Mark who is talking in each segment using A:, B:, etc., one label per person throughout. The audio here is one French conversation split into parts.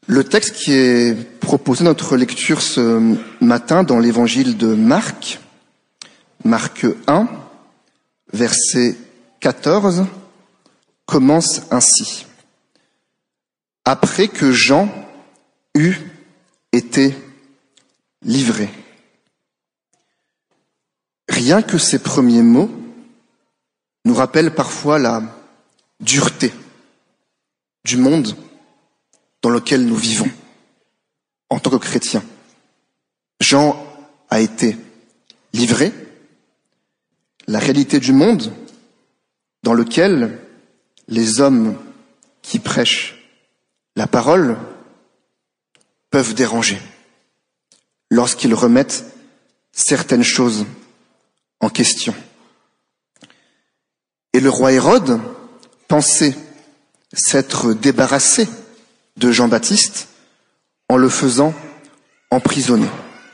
A: Le texte qui est proposé dans notre lecture ce matin dans l'évangile de Marc, Marc 1, verset 14, commence ainsi. Après que Jean eut été livré. Rien que ces premiers mots nous rappellent parfois la dureté du monde dans lequel nous vivons en tant que chrétiens. Jean a été livré. La réalité du monde dans lequel les hommes qui prêchent la parole peuvent déranger lorsqu'ils remettent certaines choses en question. Et le roi Hérode pensait s'être débarrassé de Jean-Baptiste en le faisant emprisonner.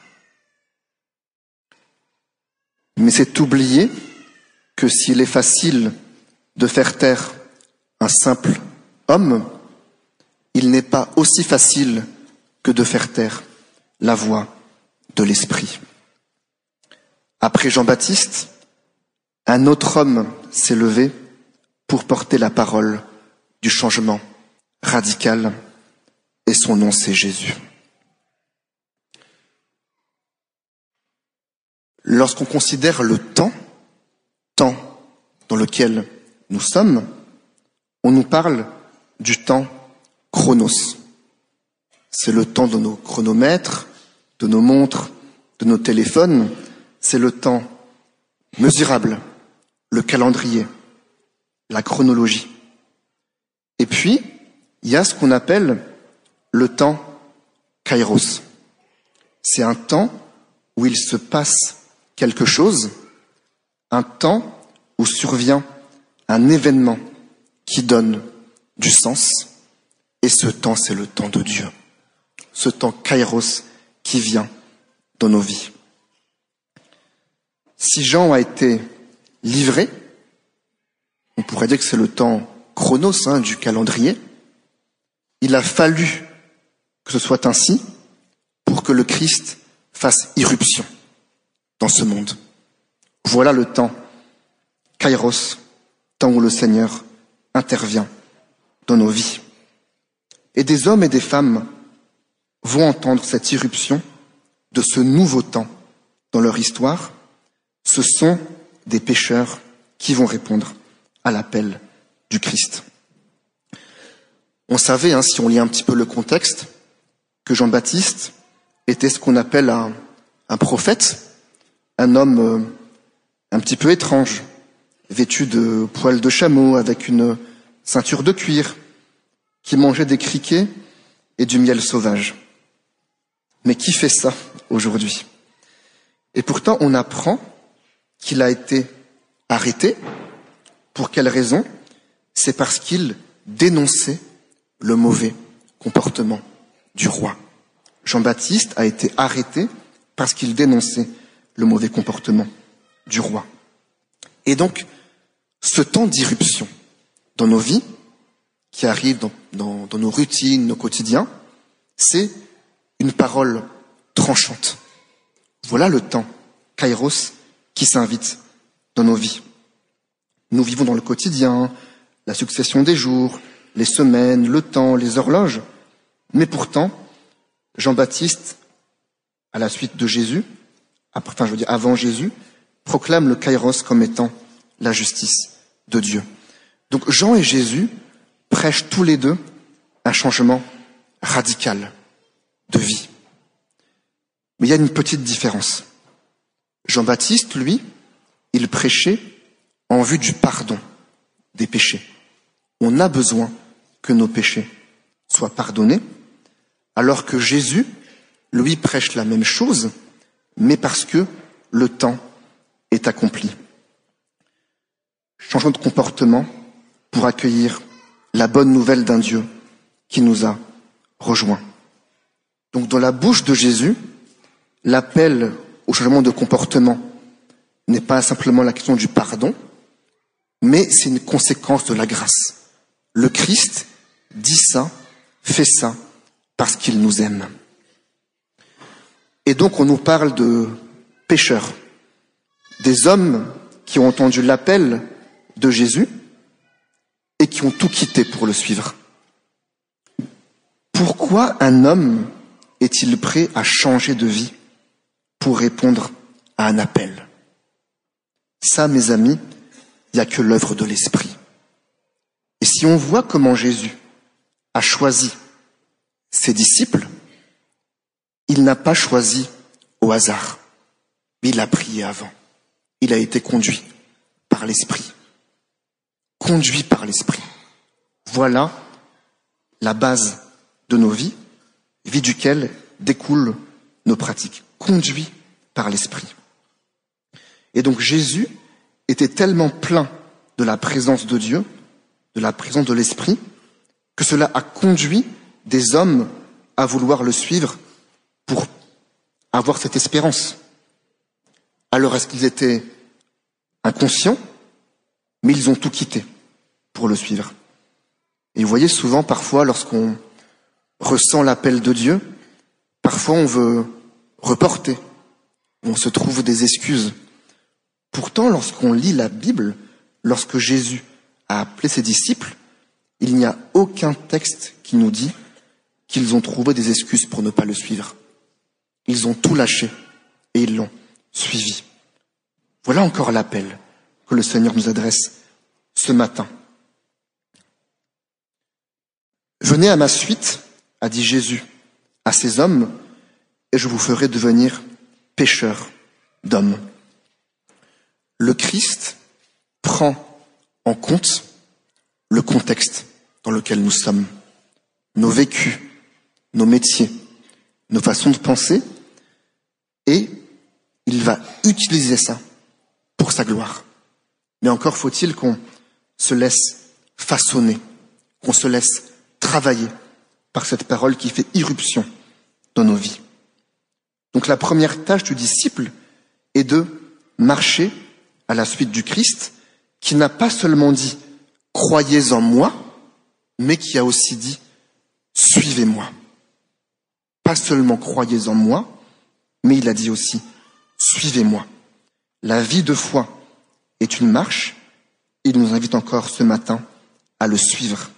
A: Mais c'est oublier que s'il est facile de faire taire un simple homme, il n'est pas aussi facile que de faire taire la voix de l'Esprit. Après Jean-Baptiste, un autre homme s'est levé pour porter la parole du changement radical, et son nom c'est Jésus. Lorsqu'on considère le temps dans lequel nous sommes, on nous parle du temps chronos. C'est le temps de nos chronomètres, de nos montres, de nos téléphones. C'est le temps mesurable, le calendrier, la chronologie. Et puis, il y a ce qu'on appelle le temps kairos. C'est un temps où il se passe quelque chose, un temps où survient un événement qui donne du sens, et ce temps, c'est le temps de Dieu. Ce temps kairos qui vient dans nos vies. Si Jean a été livré, on pourrait dire que c'est le temps chronos du calendrier. Il a fallu que ce soit ainsi pour que le Christ fasse irruption dans ce monde. Voilà le temps kairos, temps où le Seigneur intervient dans nos vies. Et des hommes et des femmes vont entendre cette irruption de ce nouveau temps dans leur histoire. Ce sont des pécheurs qui vont répondre à l'appel du Christ. On savait, si on lit un petit peu le contexte, que Jean-Baptiste était ce qu'on appelle un prophète, un homme un petit peu étrange, vêtu de poils de chameau, avec une ceinture de cuir, qui mangeait des criquets et du miel sauvage. Mais qui fait ça aujourd'hui? Et pourtant, on apprend qu'il a été arrêté. Pour quelle raison? C'est parce qu'il dénonçait le mauvais comportement du roi. Jean-Baptiste a été arrêté parce qu'il dénonçait le mauvais comportement du roi. Et donc, ce temps d'irruption dans nos vies, qui arrive dans nos routines, nos quotidiens, c'est une parole tranchante. Voilà le temps, kairos, qui s'invite dans nos vies. Nous vivons dans le quotidien, la succession des jours, les semaines, le temps, les horloges. Mais pourtant, Jean-Baptiste, à la suite de Jésus, avant Jésus, proclame le kairos comme étant la justice de Dieu. Donc Jean et Jésus prêchent tous les deux un changement radical de vie. Mais il y a une petite différence. Jean-Baptiste, lui, il prêchait en vue du pardon des péchés. On a besoin que nos péchés soient pardonnés, alors que Jésus, lui, prêche la même chose, mais parce que le temps est accompli. Changeons de comportement pour accueillir la bonne nouvelle d'un Dieu qui nous a rejoints. Donc dans la bouche de Jésus, l'appel au changement de comportement n'est pas simplement la question du pardon, mais c'est une conséquence de la grâce. Le Christ dit ça, fait ça, parce qu'il nous aime. Et donc on nous parle de pécheurs, des hommes qui ont entendu l'appel de Jésus et qui ont tout quitté pour le suivre. Pourquoi un homme est-il prêt à changer de vie pour répondre à un appel? Ça, mes amis, il n'y a que l'œuvre de l'Esprit. Et si on voit comment Jésus a choisi ses disciples, il n'a pas choisi au hasard. Il a prié avant. Il a été conduit par l'Esprit. Conduit par l'Esprit. Voilà la base de nos vies, vie duquel découlent nos pratiques. Conduit par l'Esprit. Et donc Jésus était tellement plein de la présence de Dieu, de la présence de l'Esprit, que cela a conduit des hommes à vouloir le suivre pour avoir cette espérance. Alors est-ce qu'ils étaient inconscients? Mais ils ont tout quitté pour le suivre. Et vous voyez, souvent, parfois, lorsqu'on ressent l'appel de Dieu, parfois on veut reporter, on se trouve des excuses. Pourtant, lorsqu'on lit la Bible, lorsque Jésus a appelé ses disciples, il n'y a aucun texte qui nous dit qu'ils ont trouvé des excuses pour ne pas le suivre. Ils ont tout lâché et ils l'ont suivi. Voilà encore l'appel que le Seigneur nous adresse ce matin. Venez à ma suite, a dit Jésus à ces hommes, et je vous ferai devenir pécheurs d'hommes. Le Christ prend en compte le contexte dans lequel nous sommes, nos vécus, nos métiers, nos façons de penser, et il va utiliser ça pour sa gloire. Mais encore faut-il qu'on se laisse façonner, qu'on se laisse travailler par cette parole qui fait irruption dans nos vies. Donc la première tâche du disciple est de marcher à la suite du Christ, qui n'a pas seulement dit « croyez en moi », mais qui a aussi dit « suivez-moi ». Pas seulement « croyez en moi », mais il a dit aussi « suivez-moi ». La vie de foi est une marche, et il nous invite encore ce matin à le suivre.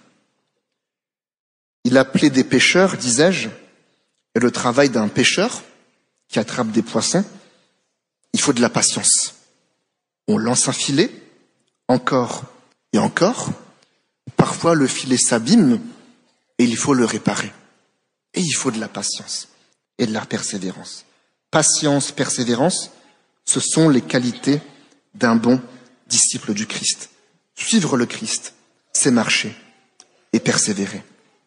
A: Il appelait des pêcheurs, disais-je, et le travail d'un pêcheur qui attrape des poissons, il faut de la patience. On lance un filet, encore et encore. Parfois, le filet s'abîme et il faut le réparer. Et il faut de la patience et de la persévérance. Patience, persévérance, ce sont les qualités d'un bon disciple du Christ. Suivre le Christ, c'est marcher et persévérer.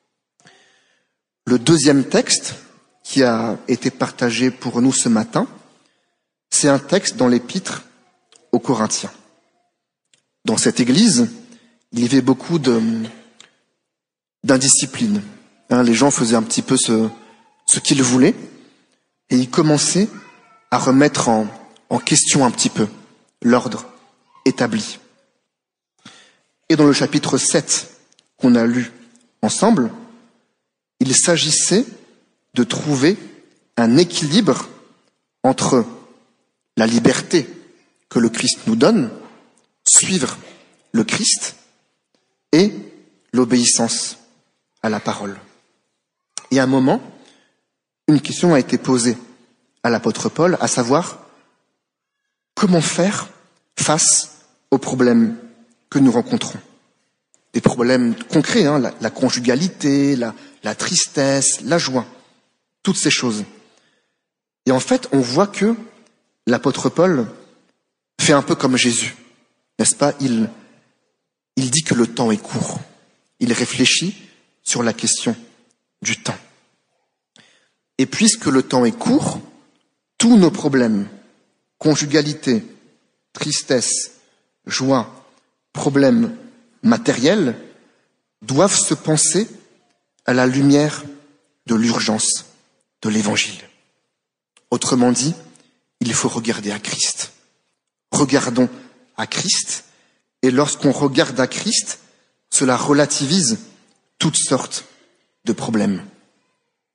A: Le deuxième texte qui a été partagé pour nous ce matin, c'est un texte dans l'épître aux Corinthiens. Dans cette église, il y avait beaucoup d'indiscipline. Les gens faisaient un petit peu ce qu'ils voulaient et ils commençaient à remettre en question un petit peu l'ordre établi. Et dans le chapitre 7 qu'on a lu ensemble, il s'agissait de trouver un équilibre entre la liberté que le Christ nous donne, suivre le Christ, et l'obéissance à la parole. Et à un moment, une question a été posée à l'apôtre Paul, à savoir comment faire face aux problèmes que nous rencontrons. Des problèmes concrets, la conjugalité, la tristesse, la joie, toutes ces choses. Et en fait, on voit que l'apôtre Paul fait un peu comme Jésus, n'est-ce pas? Il dit que le temps est court. Il réfléchit sur la question du temps. Et puisque le temps est court, tous nos problèmes, conjugalité, tristesse, joie, problèmes matériels, doivent se penser à la lumière de l'urgence de l'Évangile. Autrement dit, il faut regarder à Christ. Regardons à Christ, et lorsqu'on regarde à Christ, cela relativise toutes sortes de problèmes.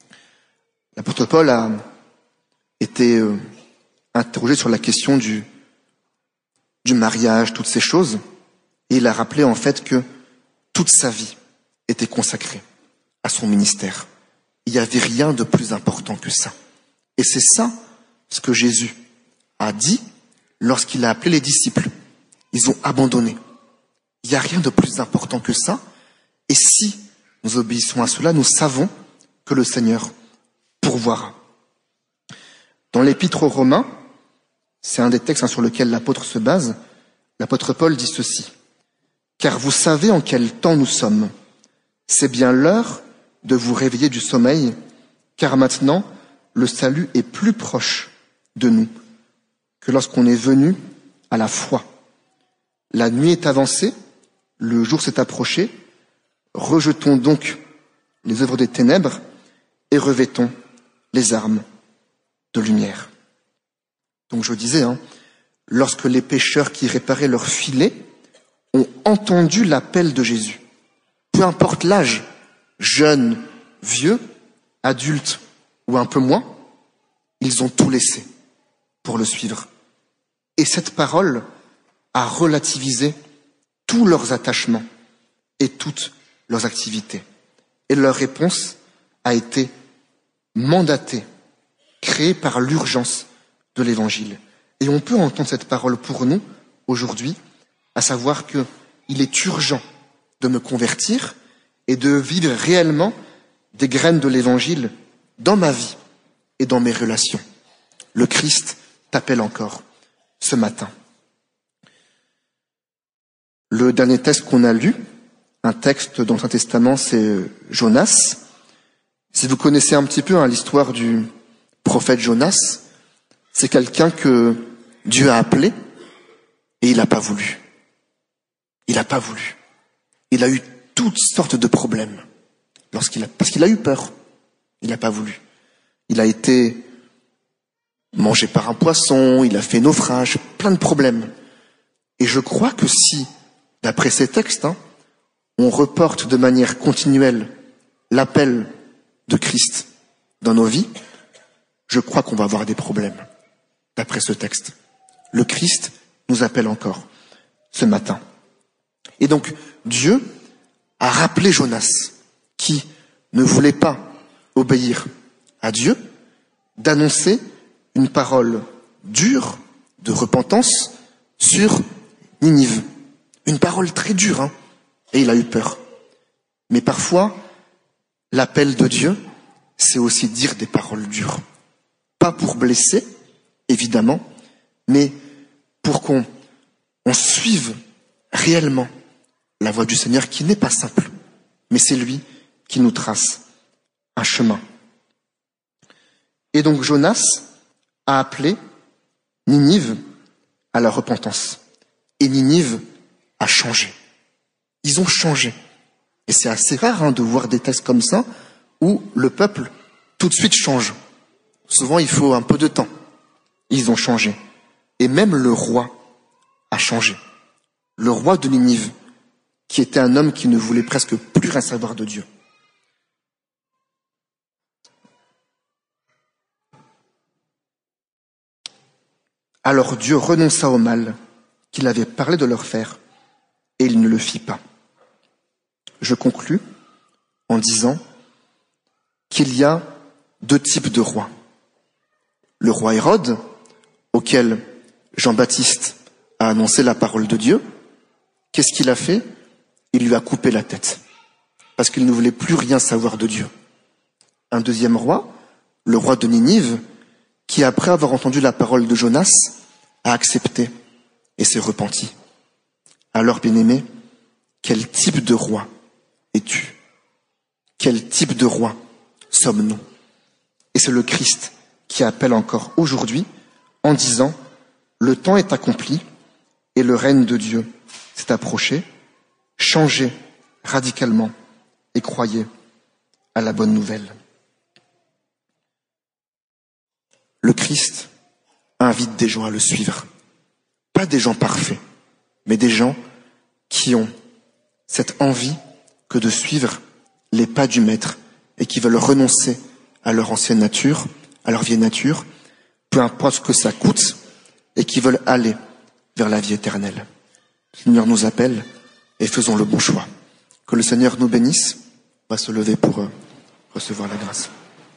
A: L'apôtre Paul a été interrogé sur la question du mariage, toutes ces choses, et il a rappelé en fait que toute sa vie était consacrée à son ministère. Il n'y avait rien de plus important que ça. Et c'est ça ce que Jésus a dit lorsqu'il a appelé les disciples. Ils ont abandonné. Il n'y a rien de plus important que ça. Et si nous obéissons à cela, nous savons que le Seigneur pourvoira. Dans l'Épître aux Romains, c'est un des textes sur lequel l'apôtre se base, l'apôtre Paul dit ceci. « Car vous savez en quel temps nous sommes. C'est bien l'heure de vous réveiller du sommeil, car maintenant le salut est plus proche de nous que lorsqu'on est venu à la foi. La nuit est avancée, le jour s'est approché, rejetons donc les œuvres des ténèbres et revêtons les armes de lumière. » Donc je disais, lorsque les pêcheurs qui réparaient leurs filets ont entendu l'appel de Jésus, peu importe l'âge, jeune, vieux, adulte ou un peu moins, ils ont tout laissé pour le suivre. Et cette parole a relativisé tous leurs attachements et toutes leurs activités. Et leur réponse a été mandatée, créée par l'urgence de l'Évangile. Et on peut entendre cette parole pour nous aujourd'hui, à savoir qu'il est urgent de me convertir et de vivre réellement des graines de l'Évangile dans ma vie et dans mes relations. Le Christ t'appelle encore ce matin. Le dernier texte qu'on a lu, un texte dans l'Ancien Testament, c'est Jonas. Si vous connaissez un petit peu l'histoire du prophète Jonas, c'est quelqu'un que Dieu a appelé et il n'a pas voulu. Il n'a pas voulu. Il a eu toutes sortes de problèmes parce qu'il a eu peur. Il n'a pas voulu. Il a été mangé par un poisson, il a fait naufrage, plein de problèmes. Et je crois que si, d'après ces textes, on reporte de manière continuelle l'appel de Christ dans nos vies, je crois qu'on va avoir des problèmes, d'après ce texte. Le Christ nous appelle encore ce matin. Et donc, Dieu a rappelé Jonas, qui ne voulait pas obéir à Dieu, d'annoncer une parole dure de repentance sur Ninive. Une parole très dure, et il a eu peur. Mais parfois, l'appel de Dieu, c'est aussi dire des paroles dures. Pas pour blesser, évidemment, mais pour qu'on suive réellement la voie du Seigneur qui n'est pas simple, mais c'est lui qui nous trace un chemin. Et donc Jonas a appelé Ninive à la repentance. Et Ninive a changé. Ils ont changé. Et c'est assez rare de voir des textes comme ça où le peuple tout de suite change. Souvent il faut un peu de temps. Ils ont changé. Et même le roi a changé. Le roi de Ninive, qui était un homme qui ne voulait presque plus rien savoir de Dieu. Alors Dieu renonça au mal qu'il avait parlé de leur faire, et il ne le fit pas. Je conclus en disant qu'il y a deux types de rois. Le roi Hérode, auquel Jean-Baptiste a annoncé la parole de Dieu, qu'est-ce qu'il a fait? Il lui a coupé la tête, parce qu'il ne voulait plus rien savoir de Dieu. Un deuxième roi, le roi de Ninive, qui après avoir entendu la parole de Jonas, a accepté et s'est repenti. Alors, bien-aimé, quel type de roi es-tu? Quel type de roi sommes-nous? Et c'est le Christ qui appelle encore aujourd'hui en disant « Le temps est accompli et le règne de Dieu s'est approché. Changez radicalement et croyez à la bonne nouvelle. » Le Christ invite des gens à le suivre. Pas des gens parfaits, mais des gens qui ont cette envie que de suivre les pas du Maître et qui veulent renoncer à leur ancienne nature, à leur vieille nature, peu importe ce que ça coûte, et qui veulent aller vers la vie éternelle. Le Seigneur nous appelle et faisons le bon choix. Que le Seigneur nous bénisse. On va se lever pour recevoir la grâce.